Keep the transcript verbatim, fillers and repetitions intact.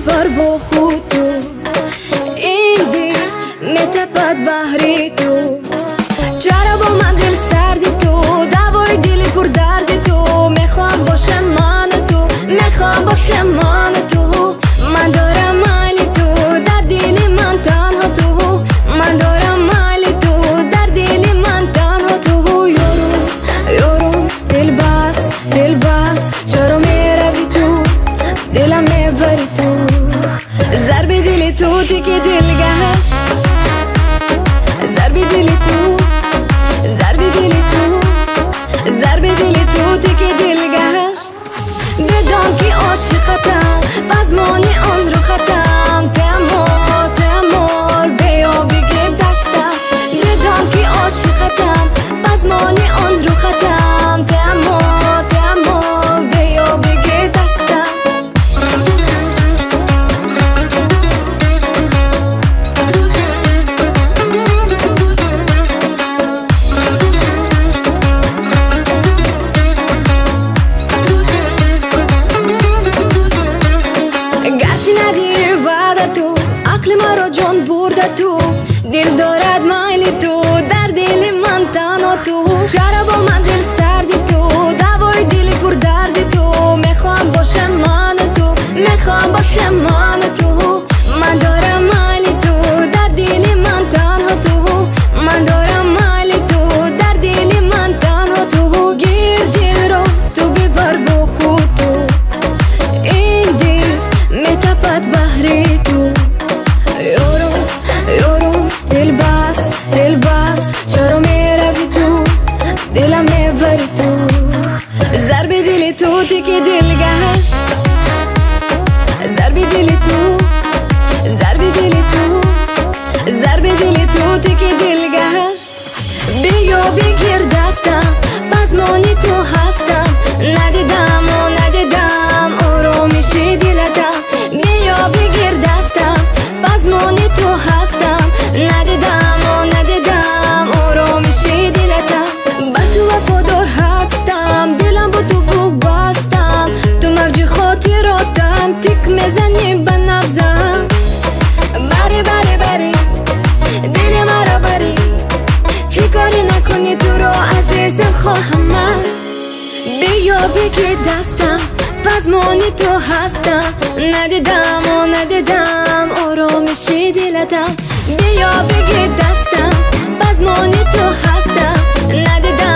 ببر با خود تو، این دل میتپد بحری تو. چرا با من دل سردی تو، دوای دلی پر درد تو. میخوام باشم من تو، میخوام باشم من تو. من دارم مال تو در دل من تنها تو. من دارم مال تو در دل من تنها تو. یارو یارو دل بس دل بس، چرا میروی تو، دلم میبری تو. ضرب دل تو تیکه دلگشت، ضرب دل تو، ضرب دل تو، ضرب دل تو تیکه دلگشت. دیدم که عاشقتم بزمان آن رو ختم. تمار تمار بیا بگیر دستم. دیدم که عاشقتم بزمان آن رو ختم. تمار تمار بیا بگیر دستم. گرچه ندیر وعده تو، عقل مرا جان برده تو. دل دارد مایل تو در دل من تنها تو. چرا با من دل سردی تو، دوای دل پر درد تو. میخوام باشم من تو، میخوام باشم من تو. من دارم مایل تو در دل من تنها تو. من دارم مایل تو در دل من تنها تو. گیر دل رو تو ببر با خود تو، این دل میتپد بحری تو. یارو یارو دل بس دل بس، چرا میروی تو، دلم میبری تو. ضرب دل تو تیکه دلگشت، ضرب دل تو، ضرب دل تو، ضرب دل تو تیکه دلگشت. بیا بگیر دستم بزمانی تو هستم. ندیدم و ندیدم آرامش دلتم. بیا بگیر دستم بزمانی تو هستم. ندیدم و ندیدم آرامش دلتم. با تو وفادار هستم، دلم با تو بستم. تو موج خاطراتم، تک میزنی به نبضم. بری بری بری دل مرا بری، چی کاری نکنی تو رو عزیزم خواهم من. بیا بگیر دستم بزمانی تو هستم. ندیدم و ندیدم آرامش دلتم. بیا بگیر دستم بزمانی تو هستم. ندیدم